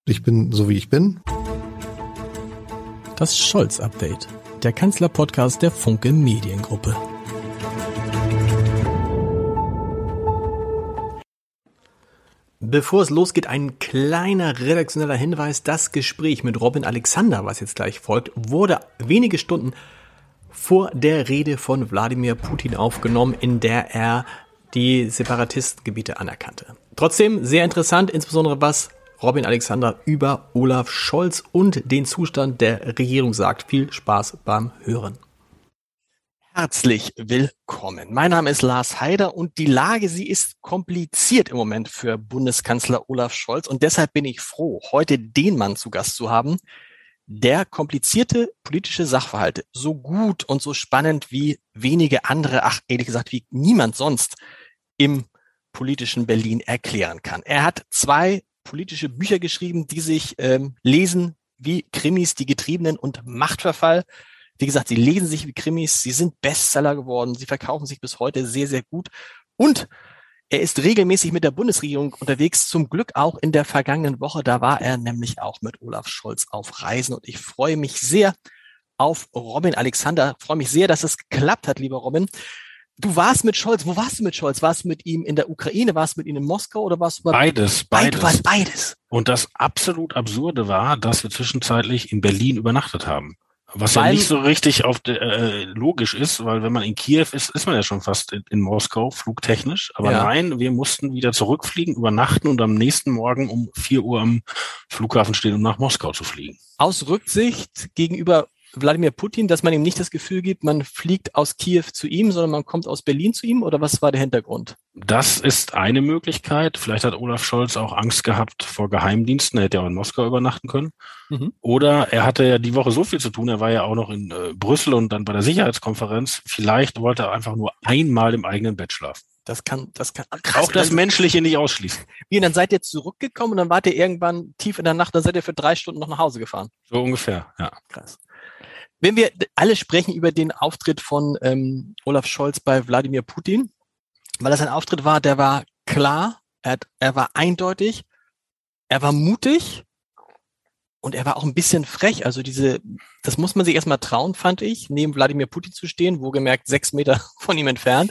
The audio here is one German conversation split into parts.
Ich bin so, wie ich bin. Das Scholz-Update, der Kanzler-Podcast der Funke Mediengruppe. Bevor es losgeht, ein kleiner redaktioneller Hinweis. Das Gespräch mit Robin Alexander, was jetzt gleich folgt, wurde wenige Stunden vor der Rede von Wladimir Putin aufgenommen, in der er die Separatistengebiete anerkannte. Trotzdem sehr interessant, insbesondere was Robin Alexander über Olaf Scholz und den Zustand der Regierung sagt. Viel Spaß beim Hören. Herzlich willkommen. Mein Name ist Lars Haider und die Lage, sie ist kompliziert im Moment für Bundeskanzler Olaf Scholz und deshalb bin ich froh, heute den Mann zu Gast zu haben, der komplizierte politische Sachverhalte so gut und so spannend wie wenige andere, ehrlich gesagt wie niemand sonst im politischen Berlin erklären kann. Er hat 2 politische Bücher geschrieben, die sich lesen wie Krimis, die Getriebenen und Machtverfall. Wie gesagt, sie lesen sich wie Krimis, sie sind Bestseller geworden, sie verkaufen sich bis heute sehr, sehr gut. Und er ist regelmäßig mit der Bundesregierung unterwegs, zum Glück auch in der vergangenen Woche. Da war er nämlich auch mit Olaf Scholz auf Reisen. Und ich freue mich sehr auf Robin Alexander. Ich freue mich sehr, dass es geklappt hat, lieber Robin. Du warst mit Scholz. Wo warst du mit Scholz? Warst du mit ihm in der Ukraine? Warst du mit ihm in Moskau? Oder warst du Beides. Du warst beides. Und das absolut Absurde war, dass wir zwischenzeitlich in Berlin übernachtet haben. Was ja nicht so richtig logisch ist, weil wenn man in Kiew ist, ist man ja schon fast in Moskau, flugtechnisch. Aber ja. Nein, wir mussten wieder zurückfliegen, übernachten und am nächsten Morgen um 4 Uhr am Flughafen stehen, um nach Moskau zu fliegen. Aus Rücksicht gegenüber Wladimir Putin, dass man ihm nicht das Gefühl gibt, man fliegt aus Kiew zu ihm, sondern man kommt aus Berlin zu ihm? Oder was war der Hintergrund? Das ist eine Möglichkeit. Vielleicht hat Olaf Scholz auch Angst gehabt vor Geheimdiensten. Er hätte ja auch in Moskau übernachten können. Mhm. Oder er hatte ja die Woche so viel zu tun. Er war ja auch noch in Brüssel und dann bei der Sicherheitskonferenz. Vielleicht wollte er einfach nur einmal im eigenen Bett schlafen. Das kann krass, auch das Menschliche nicht ausschließen. Wie, und dann seid ihr zurückgekommen und dann wart ihr irgendwann tief in der Nacht, dann seid ihr für 3 Stunden noch nach Hause gefahren. So ungefähr, ja. Krass. Wenn wir alle sprechen über den Auftritt von Olaf Scholz bei Wladimir Putin, weil das ein Auftritt war, der war klar, er war eindeutig, er war mutig und er war auch ein bisschen frech. Also das muss man sich erstmal trauen, fand ich, neben Wladimir Putin zu stehen, wohlgemerkt 6 Meter von ihm entfernt,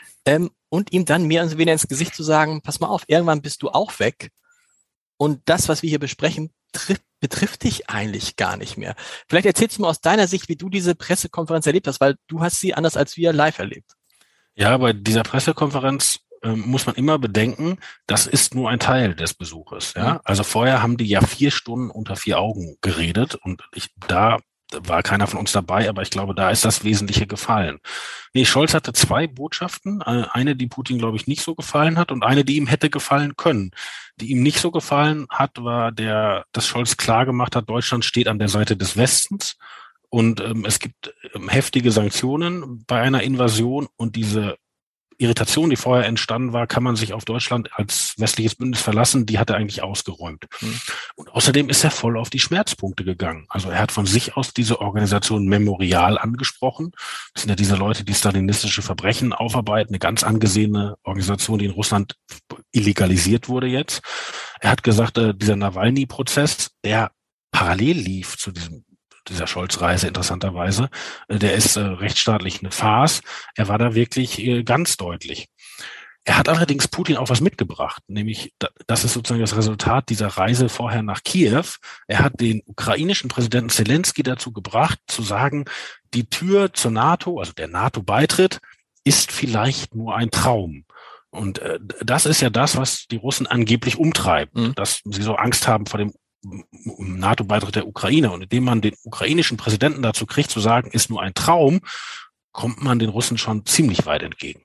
und ihm dann mehr oder weniger ins Gesicht zu sagen, pass mal auf, irgendwann bist du auch weg. Und das, was wir hier besprechen, betrifft dich eigentlich gar nicht mehr. Vielleicht erzählst du mal aus deiner Sicht, wie du diese Pressekonferenz erlebt hast, weil du hast sie anders als wir live erlebt. Ja, bei dieser Pressekonferenz muss man immer bedenken, das ist nur ein Teil des Besuches. Ja? Also vorher haben die ja 4 Stunden unter 4 Augen geredet und da war keiner von uns dabei, aber ich glaube, da ist das Wesentliche gefallen. Nee, Scholz hatte 2 Botschaften, eine, die Putin, glaube ich, nicht so gefallen hat und eine, die ihm hätte gefallen können. Die ihm nicht so gefallen hat, war dass Scholz klar gemacht hat, Deutschland steht an der Seite des Westens und es gibt heftige Sanktionen bei einer Invasion und diese Irritation, die vorher entstanden war, kann man sich auf Deutschland als westliches Bündnis verlassen, die hat er eigentlich ausgeräumt. Und außerdem ist er voll auf die Schmerzpunkte gegangen. Also er hat von sich aus diese Organisation Memorial angesprochen. Das sind ja diese Leute, die stalinistische Verbrechen aufarbeiten, eine ganz angesehene Organisation, die in Russland illegalisiert wurde jetzt. Er hat gesagt, dieser Nawalny-Prozess, der parallel lief zu dieser Scholz-Reise interessanterweise, der ist rechtsstaatlich eine Farce. Er war da wirklich ganz deutlich. Er hat allerdings Putin auch was mitgebracht, nämlich das ist sozusagen das Resultat dieser Reise vorher nach Kiew. Er hat den ukrainischen Präsidenten Zelensky dazu gebracht, zu sagen, die Tür zur NATO, also der NATO-Beitritt, ist vielleicht nur ein Traum. Und das ist ja das, was die Russen angeblich umtreibt, dass sie so Angst haben vor dem NATO-Beitritt der Ukraine. Und indem man den ukrainischen Präsidenten dazu kriegt, zu sagen, ist nur ein Traum, kommt man den Russen schon ziemlich weit entgegen.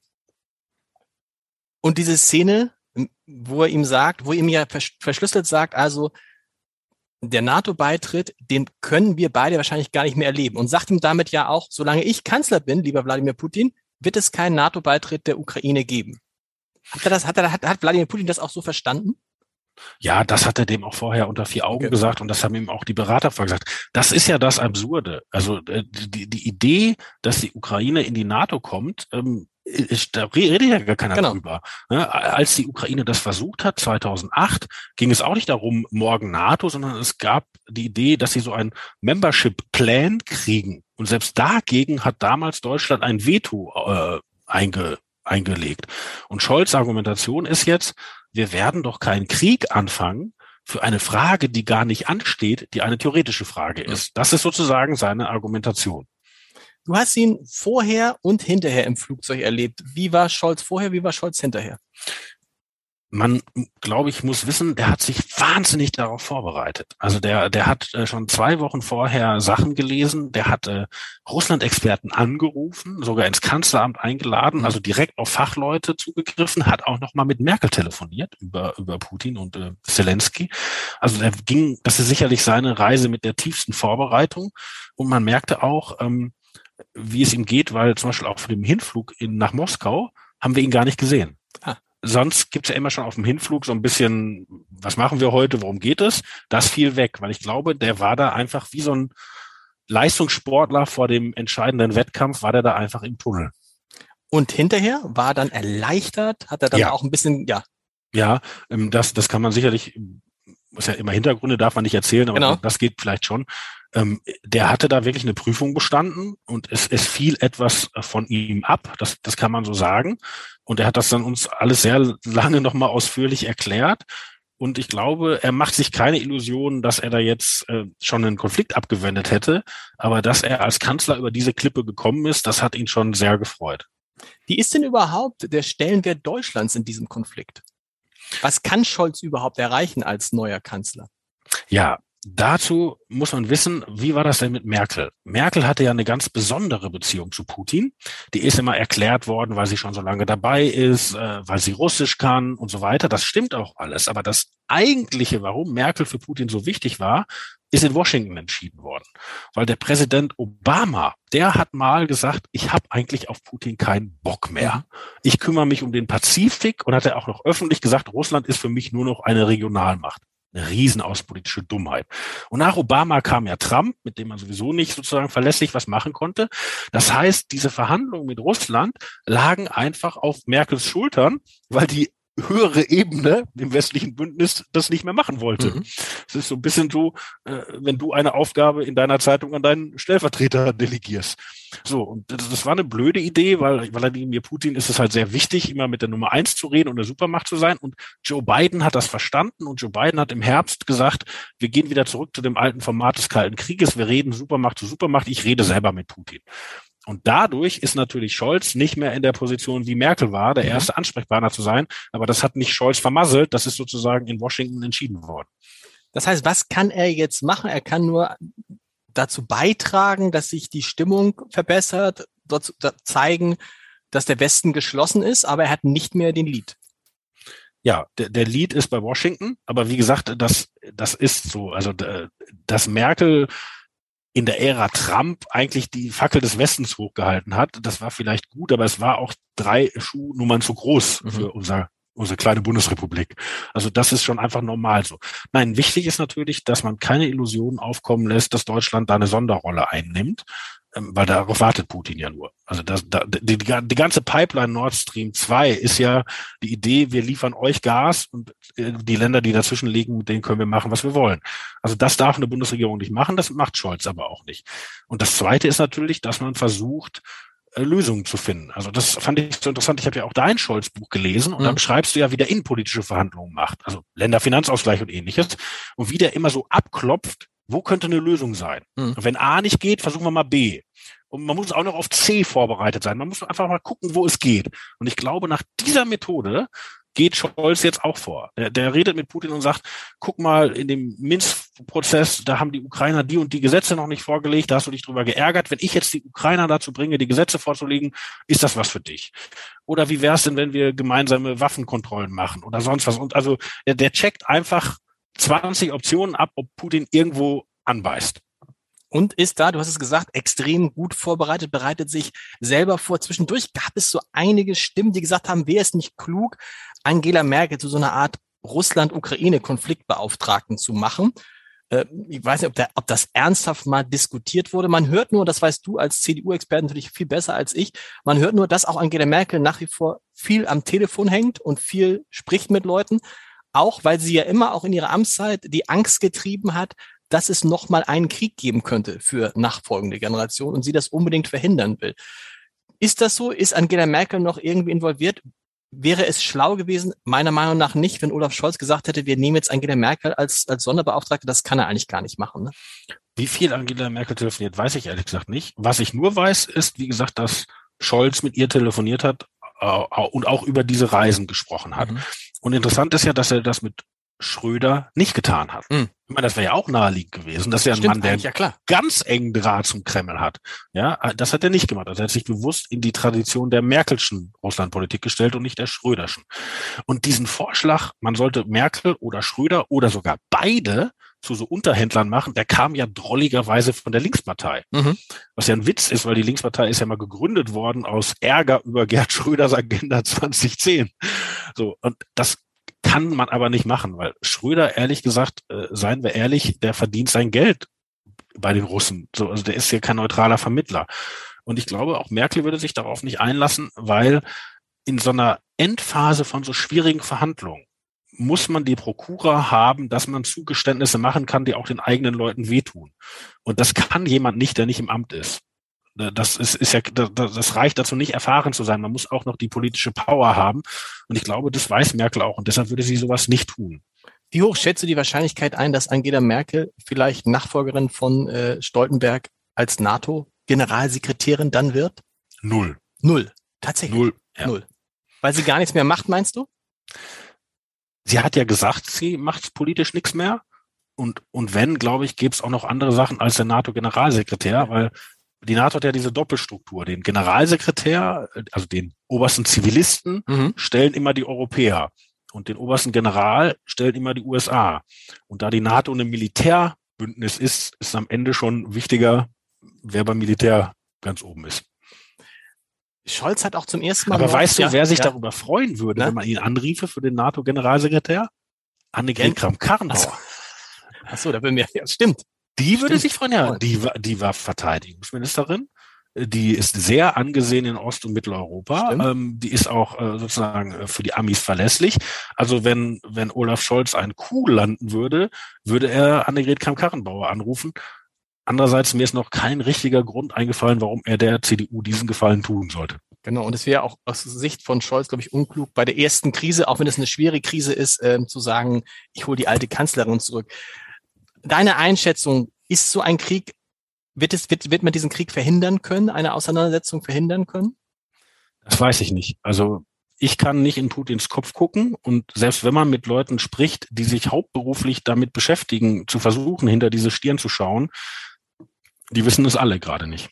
Und diese Szene, wo er ihm ja verschlüsselt sagt, also der NATO-Beitritt, den können wir beide wahrscheinlich gar nicht mehr erleben. Und sagt ihm damit ja auch, solange ich Kanzler bin, lieber Wladimir Putin, wird es keinen NATO-Beitritt der Ukraine geben. Hat Wladimir Putin das auch so verstanden? Ja, das hat er dem auch vorher unter 4 Augen gesagt und das haben ihm auch die Berater vorher gesagt. Das ist ja das Absurde. Also die Idee, dass die Ukraine in die NATO kommt, Da redet ja gar keiner Genau. drüber. Ne? Als die Ukraine das versucht hat, 2008, ging es auch nicht darum, morgen NATO, sondern es gab die Idee, dass sie so ein Membership-Plan kriegen. Und selbst dagegen hat damals Deutschland ein Veto eingelegt. Und Scholz' Argumentation ist jetzt, wir werden doch keinen Krieg anfangen für eine Frage, die gar nicht ansteht, die eine theoretische Frage ist. Das ist sozusagen seine Argumentation. Du hast ihn vorher und hinterher im Flugzeug erlebt. Wie war Scholz vorher, wie war Scholz hinterher? Man, glaube ich, muss wissen, der hat sich wahnsinnig darauf vorbereitet. Also der hat schon 2 Wochen vorher Sachen gelesen, der hat Russland-Experten angerufen, sogar ins Kanzleramt eingeladen, also direkt auf Fachleute zugegriffen, hat auch nochmal mit Merkel telefoniert über Putin und Zelensky. Also das ist sicherlich seine Reise mit der tiefsten Vorbereitung. Und man merkte auch, wie es ihm geht, weil zum Beispiel auch für den Hinflug nach Moskau haben wir ihn gar nicht gesehen. Sonst gibt's ja immer schon auf dem Hinflug so ein bisschen, was machen wir heute, worum geht es? Das fiel weg, weil ich glaube, der war da einfach wie so ein Leistungssportler vor dem entscheidenden Wettkampf, war der da einfach im Tunnel. Und hinterher war er dann erleichtert, hat er dann auch ein bisschen, Ja, das kann man sicherlich, muss ja immer Hintergründe darf man nicht erzählen, aber das geht vielleicht schon. Der hatte da wirklich eine Prüfung bestanden und es fiel etwas von ihm ab, das kann man so sagen. Und er hat das dann uns alles sehr lange nochmal ausführlich erklärt. Und ich glaube, er macht sich keine Illusionen, dass er da jetzt schon einen Konflikt abgewendet hätte. Aber dass er als Kanzler über diese Klippe gekommen ist, das hat ihn schon sehr gefreut. Wie ist denn überhaupt der Stellenwert Deutschlands in diesem Konflikt? Was kann Scholz überhaupt erreichen als neuer Kanzler? Ja, dazu muss man wissen, wie war das denn mit Merkel? Merkel hatte ja eine ganz besondere Beziehung zu Putin. Die ist immer erklärt worden, weil sie schon so lange dabei ist, weil sie Russisch kann und so weiter. Das stimmt auch alles. Aber das Eigentliche, warum Merkel für Putin so wichtig war, ist in Washington entschieden worden. Weil der Präsident Obama, der hat mal gesagt, ich habe eigentlich auf Putin keinen Bock mehr. Ich kümmere mich um den Pazifik und hat er auch noch öffentlich gesagt, Russland ist für mich nur noch eine Regionalmacht. Eine riesenaußenpolitische Dummheit. Und nach Obama kam ja Trump, mit dem man sowieso nicht sozusagen verlässlich was machen konnte. Das heißt, diese Verhandlungen mit Russland lagen einfach auf Merkels Schultern, weil die höhere Ebene im westlichen Bündnis das nicht mehr machen wollte. Es ist so ein bisschen so, wenn du eine Aufgabe in deiner Zeitung an deinen Stellvertreter delegierst. So, und das war eine blöde Idee, weil Wladimir Putin ist es halt sehr wichtig, immer mit der Nummer 1 zu reden und eine Supermacht zu sein. Und Joe Biden hat das verstanden und Joe Biden hat im Herbst gesagt, wir gehen wieder zurück zu dem alten Format des Kalten Krieges. Wir reden Supermacht zu Supermacht. Ich rede selber mit Putin. Und dadurch ist natürlich Scholz nicht mehr in der Position, wie Merkel war, der erste Ansprechpartner zu sein. Aber das hat nicht Scholz vermasselt. Das ist sozusagen in Washington entschieden worden. Das heißt, was kann er jetzt machen? Er kann nur dazu beitragen, dass sich die Stimmung verbessert, dort zeigen, dass der Westen geschlossen ist, aber er hat nicht mehr den Lead. Ja, der Lead ist bei Washington. Aber wie gesagt, das ist so. Also, dass Merkel in der Ära Trump eigentlich die Fackel des Westens hochgehalten hat. Das war vielleicht gut, aber es war auch 3 Schuhnummern zu groß für unsere kleine Bundesrepublik. Also das ist schon einfach normal so. Nein, wichtig ist natürlich, dass man keine Illusionen aufkommen lässt, dass Deutschland da eine Sonderrolle einnimmt, weil darauf wartet Putin ja nur. Also die ganze Pipeline Nord Stream 2 ist ja die Idee, wir liefern euch Gas und die Länder, die dazwischen liegen, mit denen können wir machen, was wir wollen. Also das darf eine Bundesregierung nicht machen, das macht Scholz aber auch nicht. Und das Zweite ist natürlich, dass man versucht, Lösungen zu finden. Also das fand ich so interessant. Ich habe ja auch dein Scholz-Buch gelesen und da beschreibst du ja, wie der innenpolitische Verhandlungen macht, also Länderfinanzausgleich und ähnliches und wie der immer so abklopft, wo könnte eine Lösung sein. Und wenn A nicht geht, versuchen wir mal B. Und man muss auch noch auf C vorbereitet sein. Man muss einfach mal gucken, wo es geht. Und ich glaube, nach dieser Methode geht Scholz jetzt auch vor. Der redet mit Putin und sagt, guck mal, in dem Minsk-Prozess, da haben die Ukrainer die und die Gesetze noch nicht vorgelegt, da hast du dich drüber geärgert. Wenn ich jetzt die Ukrainer dazu bringe, die Gesetze vorzulegen, ist das was für dich? Oder wie wäre es denn, wenn wir gemeinsame Waffenkontrollen machen oder sonst was? Und also der checkt einfach 20 Optionen ab, ob Putin irgendwo anbeißt. Und ist da, du hast es gesagt, extrem gut vorbereitet, bereitet sich selber vor. Zwischendurch gab es so einige Stimmen, die gesagt haben, wäre es nicht klug, Angela Merkel zu so einer Art Russland-Ukraine-Konfliktbeauftragten zu machen. Ich weiß nicht, ob das ernsthaft mal diskutiert wurde. Man hört nur, das weißt du als CDU-Experte natürlich viel besser als ich, man hört nur, dass auch Angela Merkel nach wie vor viel am Telefon hängt und viel spricht mit Leuten, auch weil sie ja immer auch in ihrer Amtszeit die Angst getrieben hat, dass es nochmal einen Krieg geben könnte für nachfolgende Generationen und sie das unbedingt verhindern will. Ist das so? Ist Angela Merkel noch irgendwie involviert? Wäre es schlau gewesen? Meiner Meinung nach nicht, wenn Olaf Scholz gesagt hätte, wir nehmen jetzt Angela Merkel als Sonderbeauftragte. Das kann er eigentlich gar nicht machen. Ne? Wie viel Angela Merkel telefoniert, weiß ich ehrlich gesagt nicht. Was ich nur weiß, ist, wie gesagt, dass Scholz mit ihr telefoniert hat und auch über diese Reisen gesprochen hat. Und interessant ist ja, dass er das mit Schröder nicht getan hat. Ich meine, das wäre ja auch naheliegend gewesen. Das ist ja ein Mann, der ganz engen Draht zum Kreml hat. Ja, das hat er nicht gemacht. Also er hat sich bewusst in die Tradition der Merkelschen Russlandpolitik gestellt und nicht der Schröderschen. Und diesen Vorschlag, man sollte Merkel oder Schröder oder sogar beide zu so Unterhändlern machen, der kam ja drolligerweise von der Linkspartei. Was ja ein Witz ist, weil die Linkspartei ist ja mal gegründet worden aus Ärger über Gerd Schröders Agenda 2010. So, und das kann man aber nicht machen, weil Schröder, ehrlich gesagt, seien wir ehrlich, der verdient sein Geld bei den Russen. So, also der ist ja kein neutraler Vermittler. Und ich glaube, auch Merkel würde sich darauf nicht einlassen, weil in so einer Endphase von so schwierigen Verhandlungen muss man die Prokura haben, dass man Zugeständnisse machen kann, die auch den eigenen Leuten wehtun. Und das kann jemand nicht, der nicht im Amt ist. Das reicht dazu nicht, erfahren zu sein. Man muss auch noch die politische Power haben. Und ich glaube, das weiß Merkel auch. Und deshalb würde sie sowas nicht tun. Wie hoch schätzt du die Wahrscheinlichkeit ein, dass Angela Merkel vielleicht Nachfolgerin von Stoltenberg als NATO-Generalsekretärin dann wird? Null. Tatsächlich? Null. Ja. Null. Weil sie gar nichts mehr macht, meinst du? Sie hat ja gesagt, sie macht politisch nichts mehr. Und wenn, glaube ich, gäbe es auch noch andere Sachen als der NATO-Generalsekretär, weil die NATO hat ja diese Doppelstruktur. Den Generalsekretär, also den obersten Zivilisten, stellen immer die Europäer. Und den obersten General stellen immer die USA. Und da die NATO ein Militärbündnis ist am Ende schon wichtiger, wer beim Militär ganz oben ist. Scholz hat auch zum ersten Mal... Aber weißt du, wer sich darüber freuen würde, wenn man ihn anriefe für den NATO-Generalsekretär? Annegret Kramp-Karrenbauer. Ach so, da bin mir... Ja, stimmt. Die würde sich freuen, ja. Die war Verteidigungsministerin. Die ist sehr angesehen in Ost- und Mitteleuropa. Die ist auch sozusagen für die Amis verlässlich. Also wenn Olaf Scholz einen Coup landen würde, würde er Annegret Kramp-Karrenbauer anrufen. Andererseits, mir ist noch kein richtiger Grund eingefallen, warum er der CDU diesen Gefallen tun sollte. Genau, und es wäre auch aus Sicht von Scholz, glaube ich, unklug, bei der ersten Krise, auch wenn es eine schwere Krise ist, zu sagen, ich hole die alte Kanzlerin zurück. Deine Einschätzung, ist so ein Krieg, wird man diesen Krieg verhindern können, eine Auseinandersetzung verhindern können? Das weiß ich nicht. Also ich kann nicht in Putins Kopf gucken und selbst wenn man mit Leuten spricht, die sich hauptberuflich damit beschäftigen, zu versuchen, hinter diese Stirn zu schauen, die wissen es alle gerade nicht.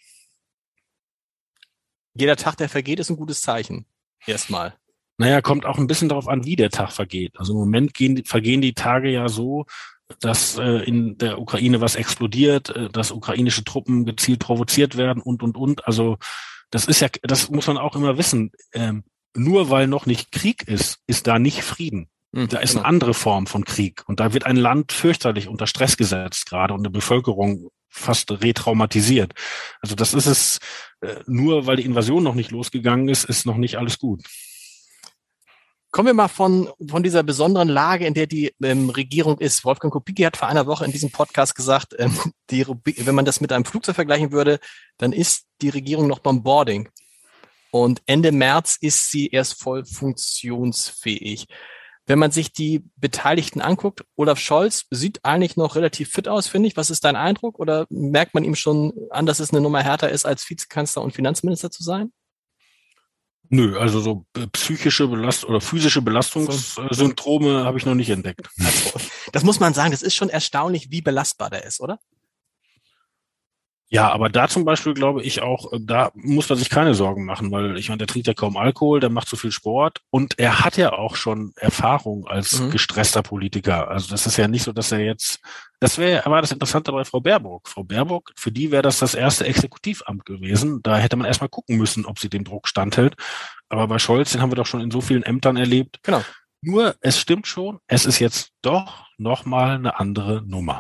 Jeder Tag, der vergeht, ist ein gutes Zeichen. Erstmal. Naja, kommt auch ein bisschen darauf an, wie der Tag vergeht. Also im Moment vergehen die Tage ja so, dass in der Ukraine was explodiert, dass ukrainische Truppen gezielt provoziert werden und. Also das ist ja, das muss man auch immer wissen. Nur weil noch nicht Krieg ist da nicht Frieden. Da ist eine andere Form von Krieg. Und da wird ein Land fürchterlich unter Stress gesetzt gerade und eine Bevölkerung fast retraumatisiert. Also das ist es, nur weil die Invasion noch nicht losgegangen ist noch nicht alles gut. Kommen wir mal von dieser besonderen Lage, in der die Regierung ist. Wolfgang Kubicki hat vor einer Woche in diesem Podcast gesagt, wenn man das mit einem Flugzeug vergleichen würde, dann ist die Regierung noch beim Boarding. Und Ende März ist sie erst voll funktionsfähig. Wenn man sich die Beteiligten anguckt, Olaf Scholz sieht eigentlich noch relativ fit aus, finde ich. Was ist dein Eindruck? Oder merkt man ihm schon an, dass es eine Nummer härter ist, als Vizekanzler und Finanzminister zu sein? Nö, also so psychische oder physische Belastungssyndrome habe ich noch nicht entdeckt. Also, das muss man sagen, das ist schon erstaunlich, wie belastbar der ist, oder? Ja, aber da zum Beispiel glaube ich auch, da muss man sich keine Sorgen machen, weil ich meine, der trinkt ja kaum Alkohol, der macht so viel Sport und er hat ja auch schon Erfahrung als gestresster Politiker. Also das ist ja nicht so, dass er jetzt, war das Interessante bei Frau Baerbock. Frau Baerbock, für die wäre das erste Exekutivamt gewesen. Da hätte man erstmal gucken müssen, ob sie dem Druck standhält. Aber bei Scholz, den haben wir doch schon in so vielen Ämtern erlebt. Genau. Nur, es stimmt schon, es ist jetzt doch nochmal eine andere Nummer.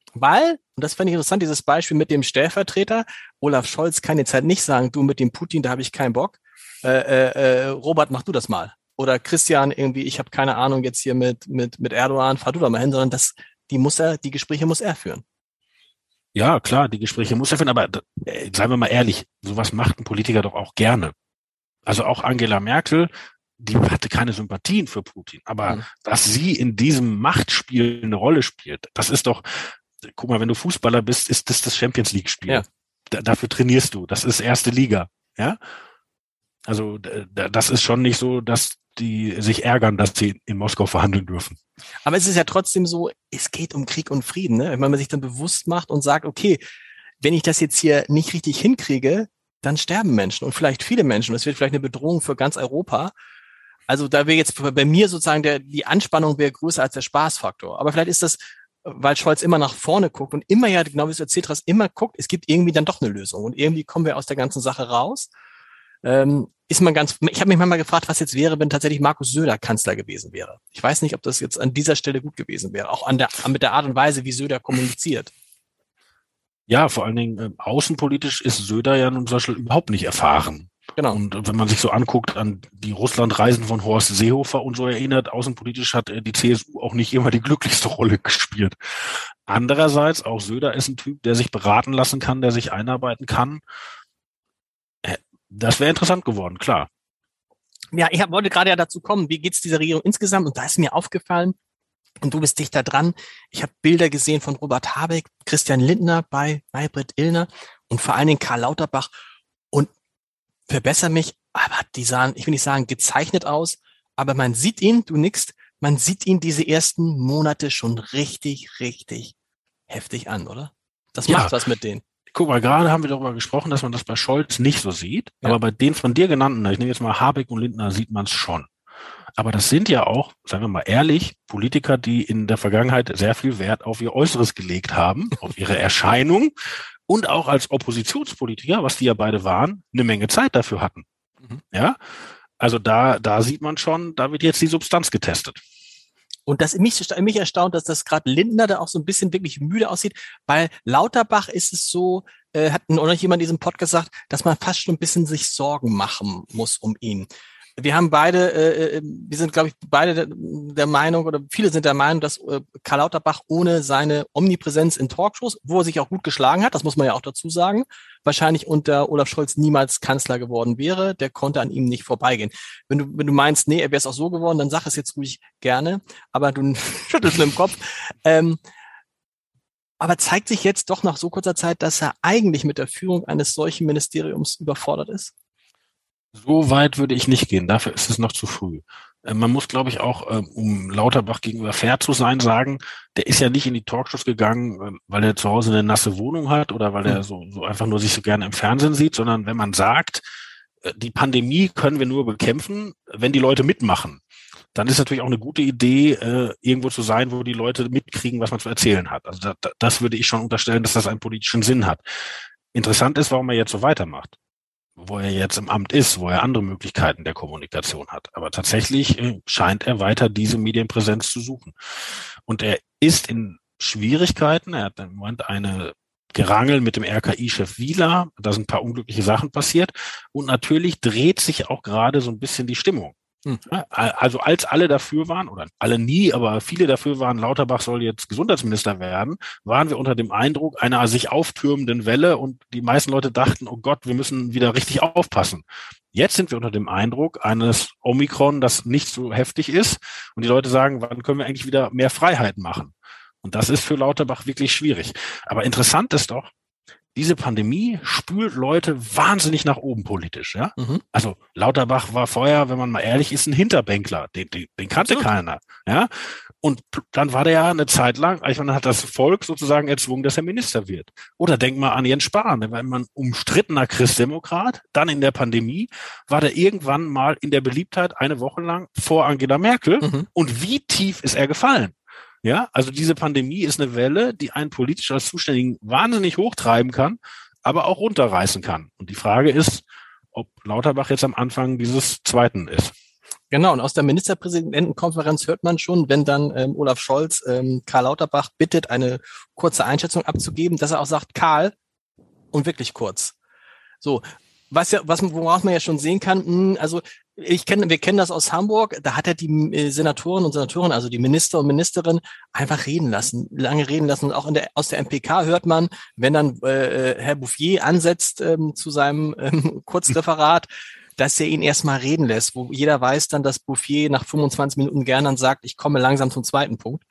Weil, und das fand ich interessant, dieses Beispiel mit dem Stellvertreter, Olaf Scholz kann jetzt halt nicht sagen, du mit dem Putin, da habe ich keinen Bock. Robert, mach du das mal. Oder Christian, irgendwie, ich habe keine Ahnung jetzt hier mit Erdogan, fahr du da mal hin, sondern die Gespräche muss er führen. Ja, klar, die Gespräche muss er führen, aber seien wir mal ehrlich, sowas macht ein Politiker doch auch gerne. Also auch Angela Merkel, die hatte keine Sympathien für Putin, aber dass sie in diesem Machtspiel eine Rolle spielt, das ist doch, guck mal, wenn du Fußballer bist, ist das Champions League-Spiel. Ja. Dafür trainierst du, das ist erste Liga, ja. Also das ist schon nicht so, dass die sich ärgern, dass sie in Moskau verhandeln dürfen. Aber es ist ja trotzdem so, es geht um Krieg und Frieden, ne? Wenn man sich dann bewusst macht und sagt, okay, wenn ich das jetzt hier nicht richtig hinkriege, dann sterben Menschen und vielleicht viele Menschen. Das wird vielleicht eine Bedrohung für ganz Europa. Also da wäre jetzt bei mir sozusagen die Anspannung wäre größer als der Spaßfaktor. Aber vielleicht ist das, weil Scholz immer nach vorne guckt und immer ja, genau wie du erzählt hast, immer guckt, es gibt irgendwie dann doch eine Lösung und irgendwie kommen wir aus der ganzen Sache raus. Ich habe mich manchmal gefragt, was jetzt wäre, wenn tatsächlich Markus Söder Kanzler gewesen wäre. Ich weiß nicht, ob das jetzt an dieser Stelle gut gewesen wäre, auch mit der Art und Weise, wie Söder kommuniziert. Ja, vor allen Dingen außenpolitisch ist Söder ja nun zum Beispiel überhaupt nicht erfahren. Genau. Und wenn man sich so anguckt an die Russlandreisen von Horst Seehofer und so erinnert, außenpolitisch hat die CSU auch nicht immer die glücklichste Rolle gespielt. Andererseits, auch Söder ist ein Typ, der sich beraten lassen kann, der sich einarbeiten kann. Das wäre interessant geworden, klar. Ja, wollte gerade ja dazu kommen, wie geht's dieser Regierung insgesamt? Und da ist mir aufgefallen, und du bist dichter dran, ich habe Bilder gesehen von Robert Habeck, Christian Lindner bei Maybrit Illner und vor allen Dingen Karl Lauterbach. Und verbessere mich, aber die sahen, ich will nicht sagen gezeichnet aus, aber man sieht ihn, du nickst, man sieht ihn diese ersten Monate schon richtig, richtig heftig an, oder? Das macht was mit denen. Guck mal, gerade haben wir darüber gesprochen, dass man das bei Scholz nicht so sieht, aber bei den von dir genannten, ich nehme jetzt mal Habeck und Lindner, sieht man es schon. Aber das sind ja auch, sagen wir mal ehrlich, Politiker, die in der Vergangenheit sehr viel Wert auf ihr Äußeres gelegt haben, auf ihre Erscheinung und auch als Oppositionspolitiker, was die ja beide waren, eine Menge Zeit dafür hatten. Ja, also da sieht man schon, da wird jetzt die Substanz getestet. Und mich erstaunt, dass das gerade Lindner da auch so ein bisschen wirklich müde aussieht, weil Lauterbach ist es so, hat noch jemand in diesem Podcast gesagt, dass man fast schon ein bisschen sich Sorgen machen muss um ihn. Wir haben beide, wir sind, glaube ich, beide der Meinung, oder viele sind der Meinung, dass Karl Lauterbach ohne seine Omnipräsenz in Talkshows, wo er sich auch gut geschlagen hat, das muss man ja auch dazu sagen, wahrscheinlich unter Olaf Scholz niemals Kanzler geworden wäre. Der konnte an ihm nicht vorbeigehen. Wenn du meinst, nee, er wäre es auch so geworden, dann sag es jetzt ruhig gerne, aber du schüttelst mit dem Kopf. Aber zeigt sich jetzt doch nach so kurzer Zeit, dass er eigentlich mit der Führung eines solchen Ministeriums überfordert ist? So weit würde ich nicht gehen. Dafür ist es noch zu früh. Man muss, glaube ich, auch, um Lauterbach gegenüber fair zu sein, sagen, der ist ja nicht in die Talkshows gegangen, weil er zu Hause eine nasse Wohnung hat oder weil er so einfach nur sich so gerne im Fernsehen sieht, sondern wenn man sagt, die Pandemie können wir nur bekämpfen, wenn die Leute mitmachen. Dann ist natürlich auch eine gute Idee, irgendwo zu sein, wo die Leute mitkriegen, was man zu erzählen hat. Also das würde ich schon unterstellen, dass das einen politischen Sinn hat. Interessant ist, warum er jetzt so weitermacht, wo er jetzt im Amt ist, wo er andere Möglichkeiten der Kommunikation hat. Aber tatsächlich scheint er weiter diese Medienpräsenz zu suchen. Und er ist in Schwierigkeiten. Er hat im Moment eine Gerangel mit dem RKI-Chef Wieler. Da sind ein paar unglückliche Sachen passiert. Und natürlich dreht sich auch gerade so ein bisschen die Stimmung. Also als alle dafür waren, oder alle nie, aber viele dafür waren, Lauterbach soll jetzt Gesundheitsminister werden, waren wir unter dem Eindruck einer sich auftürmenden Welle und die meisten Leute dachten, oh Gott, wir müssen wieder richtig aufpassen. Jetzt sind wir unter dem Eindruck eines Omikron, das nicht so heftig ist und die Leute sagen, wann können wir eigentlich wieder mehr Freiheiten machen? Und das ist für Lauterbach wirklich schwierig. Aber interessant ist doch, diese Pandemie spült Leute wahnsinnig nach oben politisch, ja. Also Lauterbach war vorher, wenn man mal ehrlich ist, ein Hinterbänkler. Den kannte keiner, ja. Und dann war der ja eine Zeit lang, ich meine, hat das Volk sozusagen erzwungen, dass er Minister wird. Oder denk mal an Jens Spahn, der war immer ein umstrittener Christdemokrat. Dann in der Pandemie war der irgendwann mal in der Beliebtheit eine Woche lang vor Angela Merkel. Und wie tief ist er gefallen? Ja, also diese Pandemie ist eine Welle, die einen politisch als Zuständigen wahnsinnig hochtreiben kann, aber auch runterreißen kann. Und die Frage ist, ob Lauterbach jetzt am Anfang dieses Zweiten ist. Genau, und aus der Ministerpräsidentenkonferenz hört man schon, wenn dann Olaf Scholz Karl Lauterbach bittet, eine kurze Einschätzung abzugeben, dass er auch sagt, Karl, und wirklich kurz. So, woraus man ja schon sehen kann, also wir kennen das aus Hamburg, da hat er die Senatoren und Senatoren, also die Minister und Ministerinnen, einfach reden lassen, lange reden lassen. Und auch aus der MPK hört man, wenn dann Herr Bouffier ansetzt zu seinem Kurzreferat, dass er ihn erstmal reden lässt, wo jeder weiß dann, dass Bouffier nach 25 Minuten gern dann sagt, ich komme langsam zum zweiten Punkt.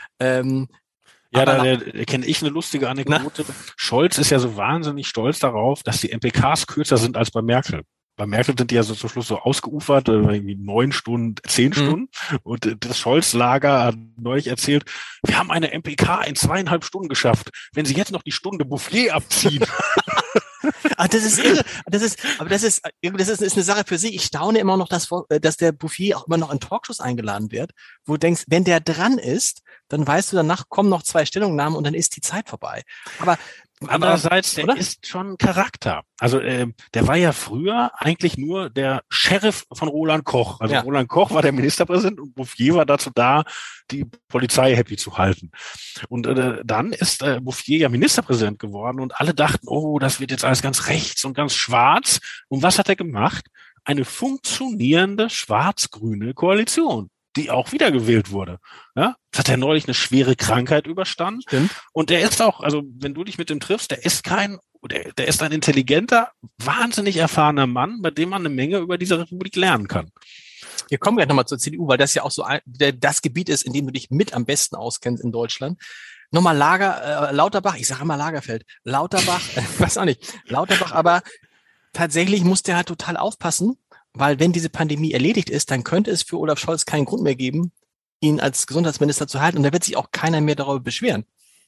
Ja, da kenne ich eine lustige Anekdote. Scholz ist ja so wahnsinnig stolz darauf, dass die MPKs kürzer sind als bei Merkel. Bei Merkel sind die ja so zum Schluss so ausgeufert, irgendwie 9 Stunden, 10 Stunden. Und das Scholz-Lager hat neulich erzählt, wir haben eine MPK in 2,5 Stunden geschafft. Wenn Sie jetzt noch die Stunde Bouffier abziehen. Ach, das ist irre. Das ist eine Sache für sich. Ich staune immer noch, dass der Bouffier auch immer noch in Talkshows eingeladen wird, wo du denkst, wenn der dran ist, dann weißt du, danach kommen noch 2 Stellungnahmen und dann ist die Zeit vorbei. Aber andererseits, der ist schon ein Charakter. Also der war ja früher eigentlich nur der Sheriff von Roland Koch. Also Roland Koch war der Ministerpräsident und Bouffier war dazu da, die Polizei happy zu halten. Und dann ist Bouffier ja Ministerpräsident geworden und alle dachten, oh, das wird jetzt alles ganz rechts und ganz schwarz. Und was hat er gemacht? Eine funktionierende schwarz-grüne Koalition, die auch wiedergewählt wurde. Ja, das hat er neulich eine schwere Krankheit überstanden. Stimmt. Und der ist auch, also wenn du dich mit dem triffst, der ist ein intelligenter, wahnsinnig erfahrener Mann, bei dem man eine Menge über diese Republik lernen kann. Wir kommen gleich nochmal zur CDU, weil das ja auch so das Gebiet ist, in dem du dich mit am besten auskennst in Deutschland. Nochmal Lauterbach, ich sage immer Lagerfeld, Lauterbach, weiß auch nicht, Lauterbach, aber tatsächlich muss der halt total aufpassen, weil wenn diese Pandemie erledigt ist, dann könnte es für Olaf Scholz keinen Grund mehr geben, ihn als Gesundheitsminister zu halten. Und da wird sich auch keiner mehr darüber beschweren.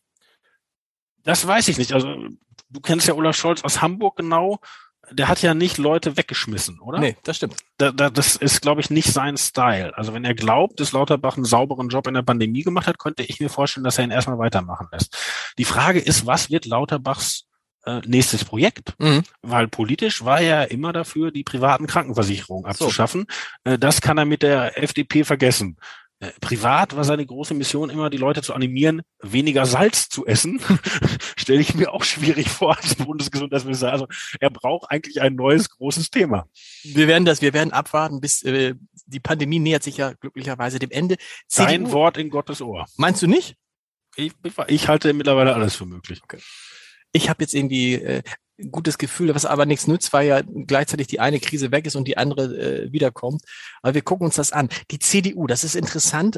Das weiß ich nicht. Also du kennst ja Olaf Scholz aus Hamburg genau. Der hat ja nicht Leute weggeschmissen, oder? Nee, das stimmt. Das ist, glaube ich, nicht sein Style. Also wenn er glaubt, dass Lauterbach einen sauberen Job in der Pandemie gemacht hat, könnte ich mir vorstellen, dass er ihn erstmal weitermachen lässt. Die Frage ist, was wird Lauterbachs nächstes Projekt? Weil politisch war er immer dafür, die privaten Krankenversicherungen abzuschaffen. So. Das kann er mit der FDP vergessen. Privat war seine große Mission immer, die Leute zu animieren, weniger Salz zu essen. Stelle ich mir auch schwierig vor als Bundesgesundheitsminister. Also er braucht eigentlich ein neues, großes Thema. Wir werden abwarten, bis die Pandemie nähert sich ja glücklicherweise dem Ende. Dein Wort in Gottes Ohr. Meinst du nicht? Ich halte mittlerweile alles für möglich. Okay. Ich habe jetzt irgendwie ein gutes Gefühl, was aber nichts nützt, weil ja gleichzeitig die eine Krise weg ist und die andere wiederkommt. Aber wir gucken uns das an. Die CDU, das ist interessant,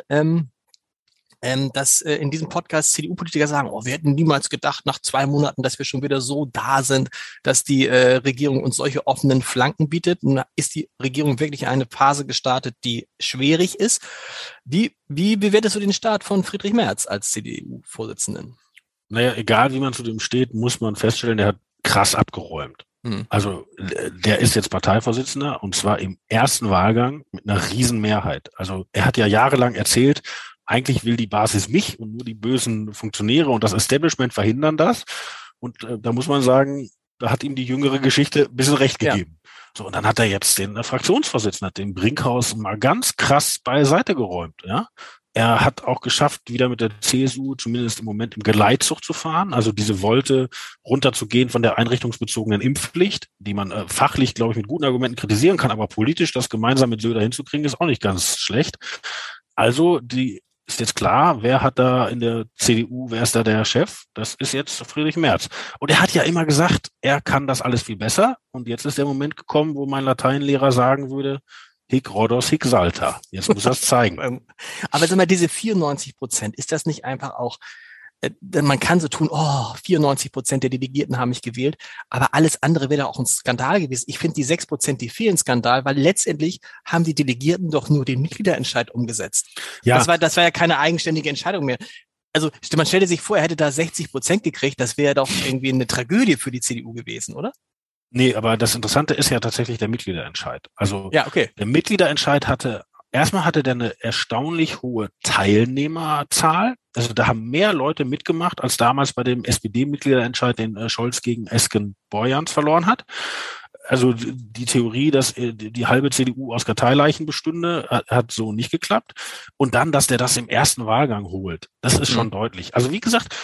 dass in diesem Podcast CDU-Politiker sagen, oh, wir hätten niemals gedacht nach 2 Monaten, dass wir schon wieder so da sind, dass die Regierung uns solche offenen Flanken bietet. Nun ist die Regierung wirklich eine Phase gestartet, die schwierig ist. Wie bewertest du den Start von Friedrich Merz als CDU-Vorsitzenden? Naja, egal wie man zu dem steht, muss man feststellen, der hat krass abgeräumt. Also der ist jetzt Parteivorsitzender und zwar im ersten Wahlgang mit einer Riesenmehrheit. Also er hat ja jahrelang erzählt, eigentlich will die Basis mich und nur die bösen Funktionäre und das Establishment verhindern das. Und da muss man sagen, da hat ihm die jüngere Geschichte ein bisschen recht gegeben. Ja. So, und dann hat er jetzt den Fraktionsvorsitzenden, den Brinkhaus, mal ganz krass beiseite geräumt, ja. Er hat auch geschafft, wieder mit der CSU zumindest im Moment im Geleitzug zu fahren, also diese Wolte runterzugehen von der einrichtungsbezogenen Impfpflicht, die man fachlich, glaube ich, mit guten Argumenten kritisieren kann, aber politisch das gemeinsam mit Söder hinzukriegen, ist auch nicht ganz schlecht. Also ist jetzt klar, wer hat da in der CDU, wer ist da der Chef? Das ist jetzt Friedrich Merz. Und er hat ja immer gesagt, er kann das alles viel besser. Und jetzt ist der Moment gekommen, wo mein Lateinlehrer sagen würde, Hic Rhodos, hic salta. Jetzt muss er es zeigen. Aber sag mal, diese 94%, ist das nicht einfach auch, man kann so tun, 94% der Delegierten haben mich gewählt, aber alles andere wäre auch ein Skandal gewesen. Ich finde die 6%, die fehlen Skandal, weil letztendlich haben die Delegierten doch nur den Mitgliederentscheid umgesetzt. Ja. Das war ja keine eigenständige Entscheidung mehr. Also man stellte sich vor, er hätte da 60% gekriegt, das wäre doch irgendwie eine Tragödie für die CDU gewesen, oder? Nee, aber das Interessante ist ja tatsächlich der Mitgliederentscheid. Also ja, okay. Der Mitgliederentscheid hatte der eine erstaunlich hohe Teilnehmerzahl. Also da haben mehr Leute mitgemacht, als damals bei dem SPD-Mitgliederentscheid, den Scholz gegen Esken Borjans verloren hat. also die Theorie, dass die halbe CDU aus Karteileichen bestünde, hat so nicht geklappt. Und dann, dass der das im ersten Wahlgang holt, das ist schon deutlich. Also wie gesagt,